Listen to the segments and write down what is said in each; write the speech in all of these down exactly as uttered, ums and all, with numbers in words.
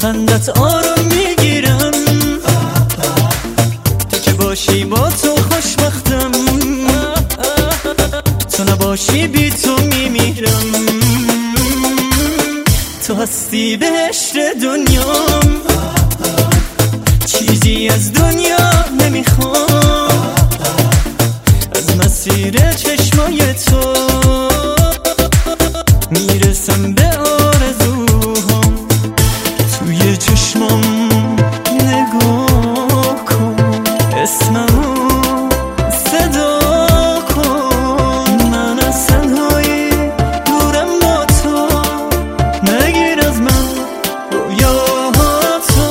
خندت آروم میگیرم، تو که باشی با تو خوشبختم، تو نباشی بی تو میمیرم. تو هستی بهشت دنیام، چیزی از دنیا نمیخوام، از مسیر چشمای تو میرسم به آرزوهام. توی چشمام نگاه کن، اسممو صدا کن، من از تنهایی دورم با تو، نگیر از من رویاهاتو.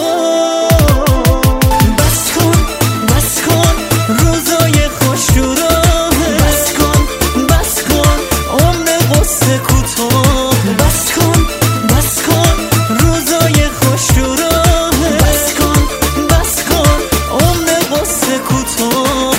بس کن بس کن روزای خوش رو راه، بس کن بس کن عمر قصه کوتاه، بس کن بس کن روزای خوش رو راه، بس کن بس کن عمر قصه کوتاه.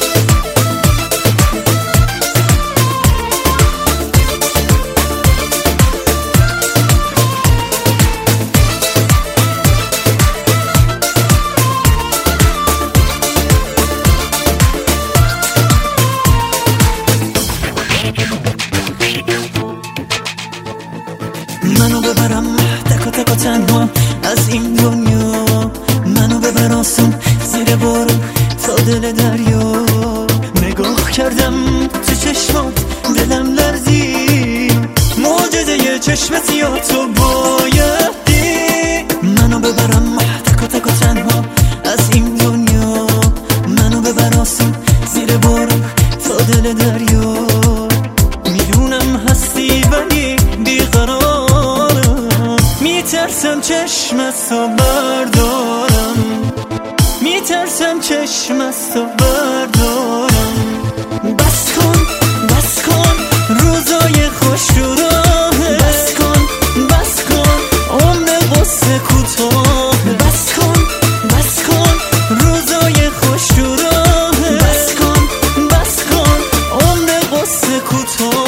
منو ببرم تکا تکا تنها از این دنیا، منو ببر آسون زیر بارون تا دل دریا. نگاه کردم تو چشمات دلم لرزید، معجزه چشم سیاه تو بایدی. منو ببرم تکا تکا تنها از این دنیا، منو ببر آسون زیر بارون تا دل دریا. میدونم هستی ولی بیقرارم، میترسم چشمتو بردارم، میترسم چشمتو بردارم. بس کن بس کن روزای خوش رو راه، بس کن بس کن عمر قصه کوتاه، بس کن بس کن روزای خوش رو راه، بس کن بس کن عمر قصه کوتاه.